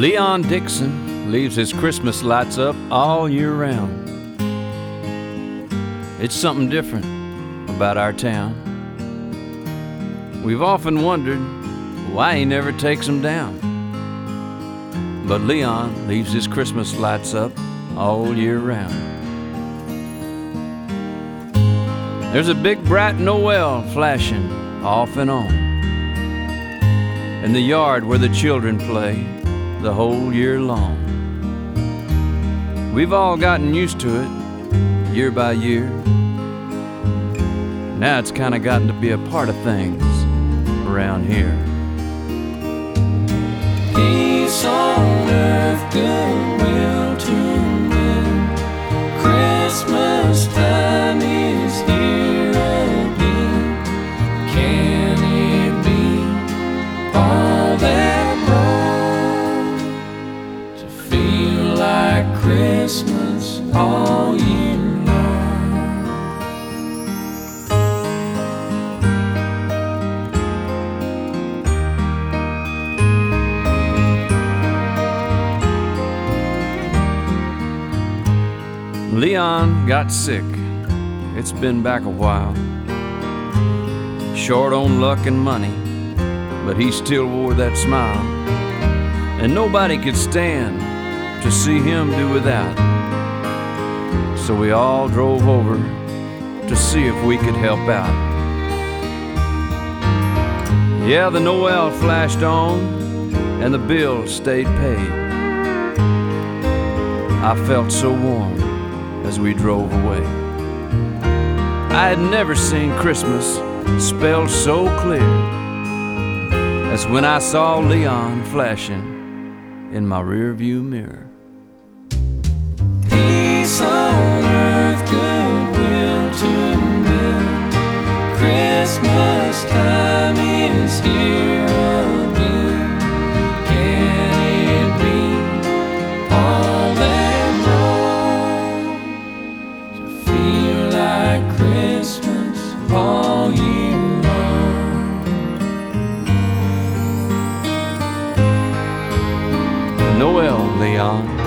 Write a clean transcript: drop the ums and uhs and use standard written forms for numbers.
Leon Dixon leaves his Christmas lights up all year round. It's something different about our town. We've often wondered why he never takes them down. But Leon leaves his Christmas lights up all year round. There's a big bright Noel flashing off and on in the yard where the children play the whole year long. We've all gotten used to it year by year. Now it's kind of gotten to be a part of things around here. Peace on earth, goodwill to men. Christmas time is here again. Can it be all that wrong to feel like Christmas all year long? Leon got sick, it's been back a while. Short on luck and money, but he still wore that smile. And nobody could stand to see him do without. So we all drove over to see if we could help out. Yeah, the Noel flashed on and the bill stayed paid. I felt so warm as we drove away. I had never seen Christmas spelled so clear as when I saw Leon flashing in my rearview mirror. Peace on earth, goodwill to men. Christmas time is here again. Can it be all that wrong to feel like Christmas all year long? Noel, Leon.